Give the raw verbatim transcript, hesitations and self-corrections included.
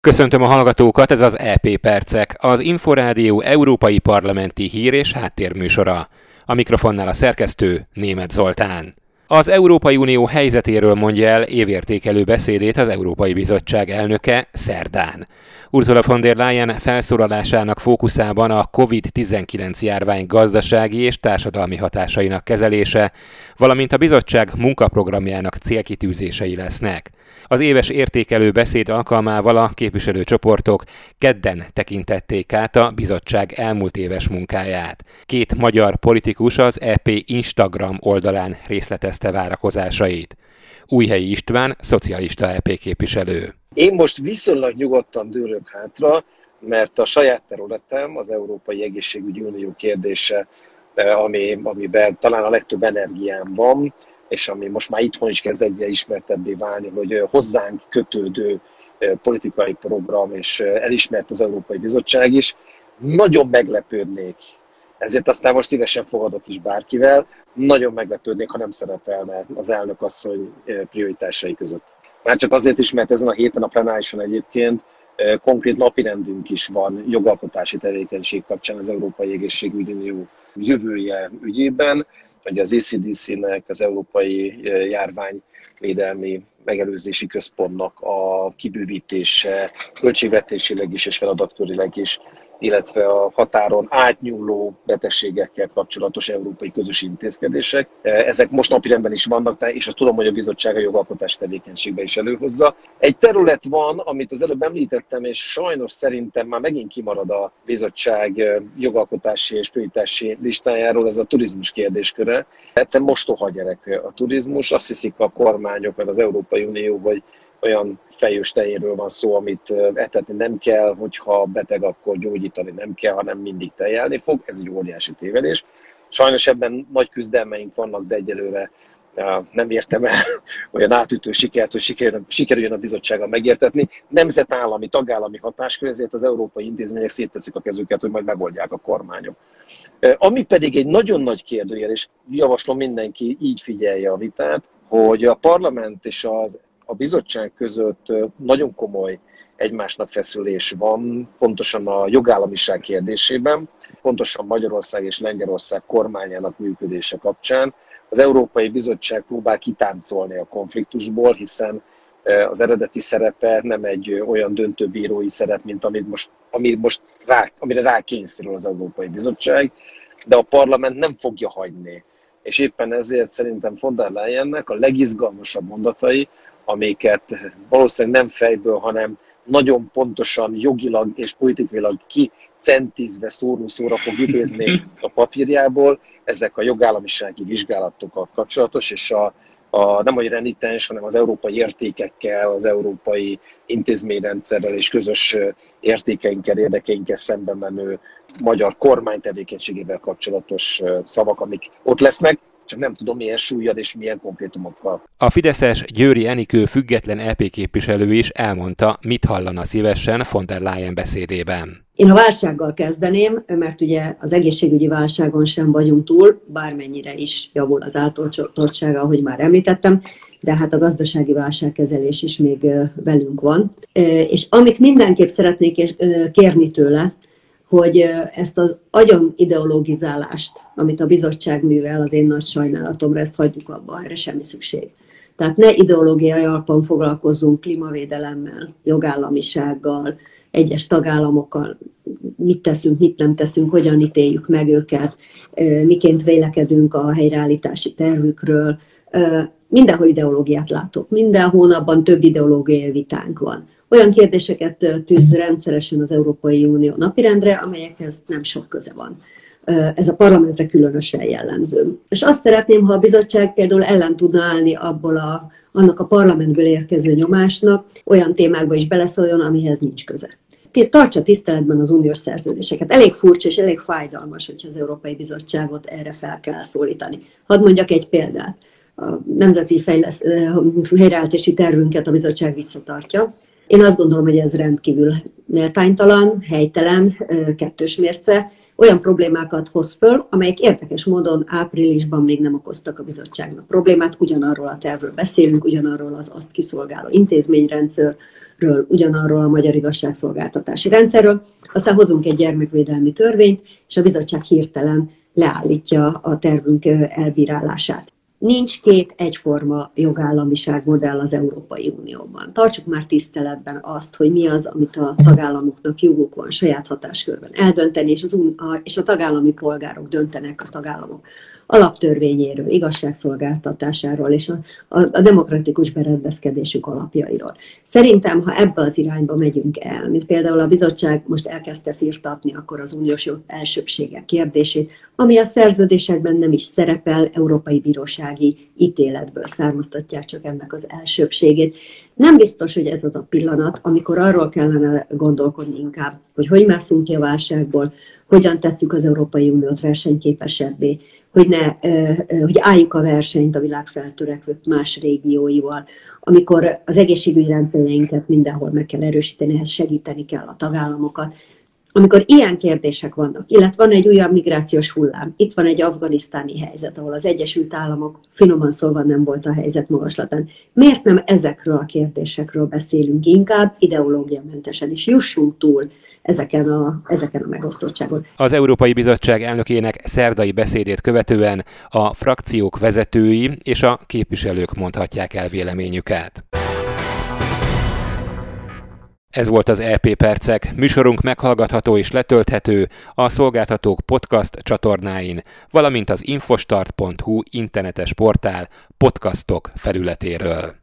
Köszöntöm a hallgatókat, ez az é pé Percek, az Inforádió európai parlamenti hír- és háttérműsora. A mikrofonnál a szerkesztő Németh Zoltán. Az Európai Unió helyzetéről mondja el évértékelő beszédét az Európai Bizottság elnöke szerdán. Ursula von der Leyen felszólalásának fókuszában a kovid tizenkilenc járvány gazdasági és társadalmi hatásainak kezelése, valamint a bizottság munkaprogramjának célkitűzései lesznek. Az éves értékelő beszéd alkalmával a képviselőcsoportok kedden tekintették át a bizottság elmúlt éves munkáját. Két magyar politikus az é pé Instagram oldalán részletezte várakozásait. Újhelyi István, szocialista é pé képviselő. Én most viszonylag nyugodtan dőlök hátra, mert a saját területem, az Európai Egészségügyi Unió kérdése, ami, amiben talán a legtöbb energiám van, és ami most már itthon is kezd egyre ismertebbé válni, hogy hozzánk kötődő politikai program, és elismert az Európai Bizottság is. Nagyon meglepődnék, ezért aztán most szívesen fogadok is bárkivel, nagyon meglepődnék, ha nem szerepelne az elnök asszony prioritásai között. Már csak azért is, mert ezen a héten a plenárison egyébként konkrét napirendünk is van jogalkotási tevékenység kapcsán az Európai Egészségügyi Unió jövője ügyében, hogy az á cé dé cé-nek, az Európai Járványvédelmi Megelőzési Központnak a kibővítése költségvetésileg is és feladatkörileg is, illetve a határon átnyúló betegségekkel kapcsolatos európai közös intézkedések. Ezek most napirendben is vannak, és azt tudom, hogy a bizottság a jogalkotás tevékenységbe is előhozza. Egy terület van, amit az előbb említettem, és sajnos szerintem már megint kimarad a bizottság jogalkotási és prioritási listájáról, ez a turizmus kérdésköre. Egyszerűen mostoha gyerek a turizmus, azt hiszik a kormányok, vagy az Európai Unió, vagy olyan fejős tejéről van szó, amit etetni nem kell, hogyha beteg, akkor gyógyítani nem kell, hanem mindig tejelni fog. Ez egy óriási tévedés. Sajnos ebben nagy küzdelmeink vannak, de egyelőre nem értem el olyan átütő sikert, hogy sikerüljön a bizottsággal megértetni. Nemzetállami, tagállami hatáskör, ezért az európai intézmények szétteszik a kezüket, hogy majd megoldják a kormányok. Ami pedig egy nagyon nagy kérdőjel, és javaslom mindenki így figyelje a vitát, hogy a parlament és az a bizottság között nagyon komoly egymásnak feszülés van, pontosan a jogállamiság kérdésében, pontosan Magyarország és Lengyelország kormányának működése kapcsán. Az Európai Bizottság próbál kitáncolni a konfliktusból, hiszen az eredeti szerepe nem egy olyan döntőbírói szerep, mint amit most, ami most rá, amire rákényszerül az Európai Bizottság, de a parlament nem fogja hagyni. És éppen ezért szerintem von der Leyennek a legizgalmasabb mondatai, amiket valószínűleg nem fejből, hanem nagyon pontosan jogilag és politikailag kicentizve szóró-szóra fog idézni a papírjából, ezek a jogállamisági vizsgálatokkal kapcsolatos, és a, a, nem a renitens, hanem az európai értékekkel, az európai intézményrendszerrel és közös értékeinkkel, érdekeinkkel szemben menő magyar kormány tevékenységével kapcsolatos szavak, amik ott lesznek. Csak nem tudom, milyen súlyjal és milyen konkrétumokkal. A fideszes Győri Enikő független é pé képviselő is elmondta, mit hallana szívesen von der Leyen beszédében. Én a válsággal kezdeném, mert ugye az egészségügyi válságon sem vagyunk túl, bármennyire is javul az átoltottsága, ahogy már említettem, de hát a gazdasági válságkezelés is még velünk van. És amit mindenképp szeretnék kérni tőle, hogy ezt az agyon ideologizálást, amit a bizottság művel, az én nagy sajnálatomra, ezt hagyjuk abba, erre semmi szükség. Tehát ne ideológiai alapon foglalkozzunk klímavédelemmel, jogállamisággal, egyes tagállamokkal, mit teszünk, mit nem teszünk, hogyan ítéljük meg őket, miként vélekedünk a helyreállítási tervükről. Mindenhol ideológiát látok, minden hónapban több ideológiai vitánk van. Olyan kérdéseket tűz rendszeresen az Európai Unió napirendre, amelyekhez nem sok köze van. Ez a parlamentre különösen jellemző. És azt szeretném, ha a bizottság például ellen tudna állni abból a, annak a parlamentből érkező nyomásnak, olyan témákba is beleszóljon, amihez nincs köze. Tartsa tiszteletben az uniós szerződéseket. Elég furcsa és elég fájdalmas, hogyha az Európai Bizottságot erre fel kell szólítani. Hadd mondjak egy példát. A nemzeti fejlesz, helyreállítási tervünket a bizottság visszatartja. Én azt gondolom, hogy ez rendkívül méltánytalan, helytelen, kettős mérce. olyan problémákat hoz föl, amelyek érdekes módon áprilisban még nem okoztak a bizottságnak problémát, ugyanarról a tervről beszélünk, ugyanarról az azt kiszolgáló intézményrendszerről, ugyanarról a magyar igazságszolgáltatási rendszerről, aztán hozunk egy gyermekvédelmi törvényt, és a bizottság hirtelen leállítja a tervünk elbírálását. Nincs két egyforma jogállamiság modell az Európai Unióban. Tartsuk már tiszteletben azt, hogy mi az, amit a tagállamoknak joguk van saját hatáskörben eldönteni, és, az, és a tagállami polgárok döntenek a tagállamok alaptörvényéről, igazságszolgáltatásáról és a, a, a demokratikus berendezkedésük alapjairól. Szerintem, ha ebbe az irányba megyünk el, mint például a bizottság most elkezdte firtatni akkor az uniós jog elsőbbsége kérdését, ami a szerződésekben nem is szerepel, Európai Bírósági ítéletből származtatják csak ennek az elsőbbségét. Nem biztos, hogy ez az a pillanat, amikor arról kellene gondolkodni inkább, hogy hogy mászunk ki a válságból, hogyan tesszük az Európai Uniót versenyképesebbé, hogy, ne, hogy álljuk a versenyt a világ feltörekvő más régióival, amikor az egészségügyi rendszereinket mindenhol meg kell erősíteni, ehhez segíteni kell a tagállamokat. Amikor ilyen kérdések vannak, illetve van egy újabb migrációs hullám, itt van egy afganisztáni helyzet, ahol az Egyesült Államok finoman szólva nem volt a helyzet magaslatán. Miért nem ezekről a kérdésekről beszélünk inkább, ideológiamentesen is jussunk túl ezeken a, ezeken a megosztottságon. Az Európai Bizottság elnökének szerdai beszédét követően a frakciók vezetői és a képviselők mondhatják el véleményüket. Ez volt az é pé Percek. Műsorunk meghallgatható és letölthető a szolgáltatók podcast csatornáin, valamint az infostart pont hu internetes portál podcastok felületéről.